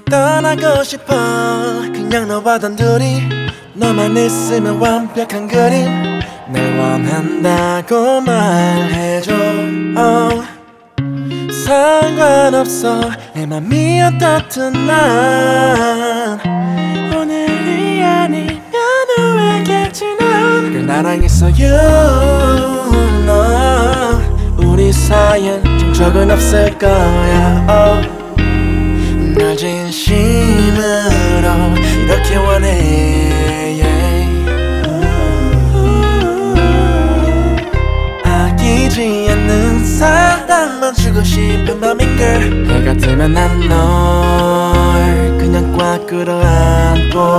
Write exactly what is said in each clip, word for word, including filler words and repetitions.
떠나고 싶어 그냥 너와 단둘이 너만 있으면 완벽한 그림 날 원한다고 말해줘 oh. 상관없어 내 맘이 어떻든 난 오늘이 아니면 후회겠지 난 그래 나랑 있어 you know 우리 사이엔 정적은 없을 거야 oh. 널 진심으로 이렇게 원해 yeah. 아끼지 않는 사랑만 주고 싶은 맘인 girl 해가 뜨면 난 널 그냥 꽉 끌어안고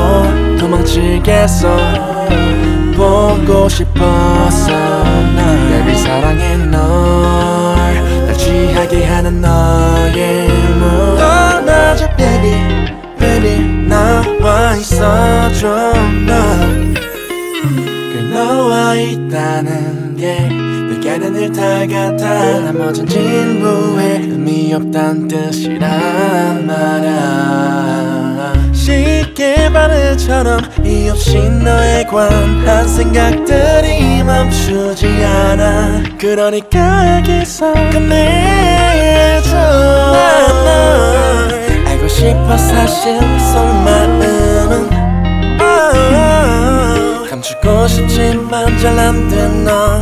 도망치겠어 보고 싶어서 날 baby 사랑해 널 날 취하게 하는 너의 문 떠나자 baby baby 나와 있어줘 너 그 너와 있다는 게 내게는 일탈 같아 나머진 진부해 의미 없단 뜻이란 말야 쉽게 바늘처럼 이유 없이 너에 관한 생각들이 멈추지 않아 그러니까 여기서 끝내줘 널 알고 싶어 사실 속마음은 oh, 감추고 싶지만 잘 안 돼 너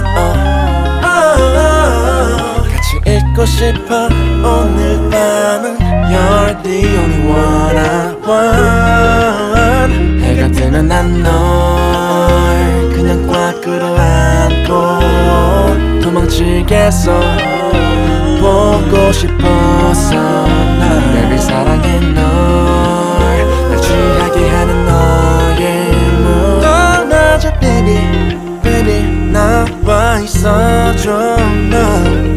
같이 있고 싶어 오늘 밤은 You're the only one I want 해가 뜨면 난 널 그냥 꽉 끌어안고 도망치겠어 보고 싶어서 날 baby 사랑해 널 날 취하게 하는 너의 문 떠나자 baby baby 나와 있어줘 너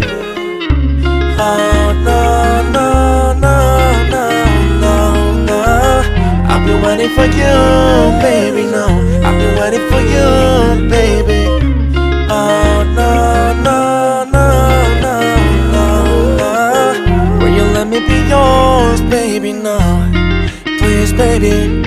Oh no no no no no no I've been waiting for you baby no I've been waiting for you baby Oh no no no no no no Will you let me be yours baby no Please baby